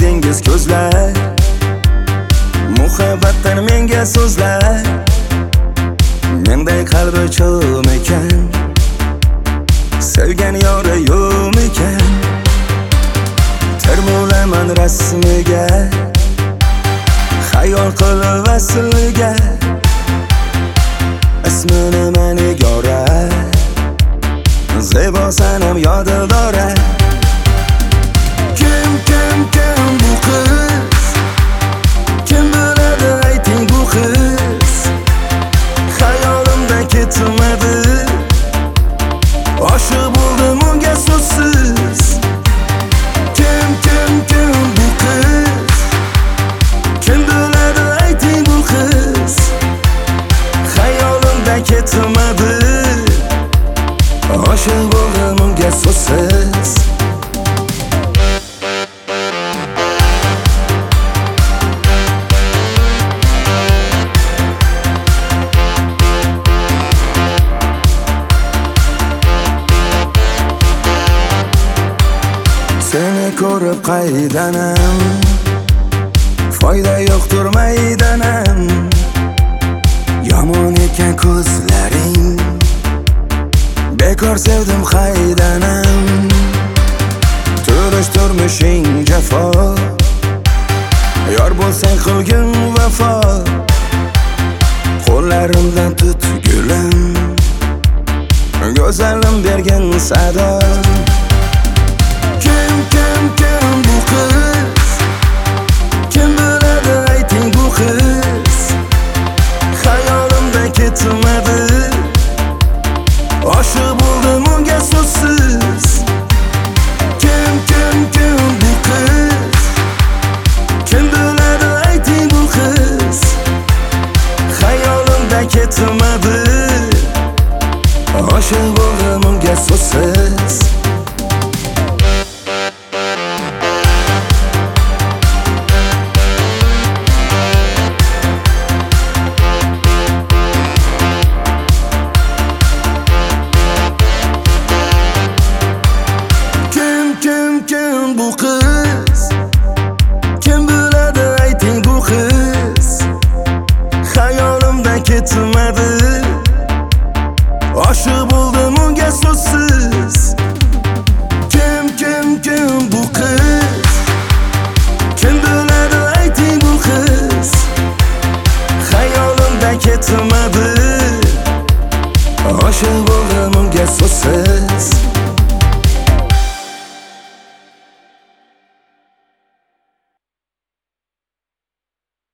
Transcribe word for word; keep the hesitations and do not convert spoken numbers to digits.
dengiz ko'zlar, muhabbatdan menga so'zlar. Menday qalbi cho'm ekan, sevgan yori yo'q ekan. Termulaman rasmiga, xayol qilib vasilga. Ismini Manigora, Zebo sanam yodidora. Kim, kim, kim bu qiz? Kim biladi ayting bu qiz? Xayolimda ketmadi, oshiq bo'ldim unga so'zsiz. Kim, kim, kim bu qiz? Kim biladi ayting bu qiz? Xayolimda ketmadi, oshiq bo'ldim unga so'zsiz. Seni ko'rib qaydanam, foyda yo'qdir maydanam. Yomon ekan ko'zlaring, bekor sevdim qaydanam. Turish turmushing jafo, yor bo'lsang qilgin vafo. Qo'llarimdan tut gulim, go'zalim bergin sado. Kim, kim, kim bu qiz? Kim biladi ayting bu qiz? Xayolimda ketmadi, oshiq bo'ldim unga so'zsiz. Kim, kim, kim bu qiz? Kim biladi ayting bu qiz? Xayolimda ketmadi, oshiq bo'ldim unga so'zsiz. Bu qiz, kim biladi ayting bu qiz? Xayolimda ketmadi, oshiq bo'ldim unga so'zsiz. Kim, kim, kim bu qiz? Kim biladi ayting bu qiz? Xayolimda ketmadi, oshiq bo'ldim unga so'zsiz.